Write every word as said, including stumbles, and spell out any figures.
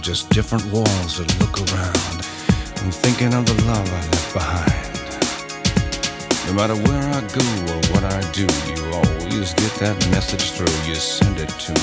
just different walls that look around. I'm thinking of the love I left behind. No matter where I go or what I do, you always get that message through. You send it to me.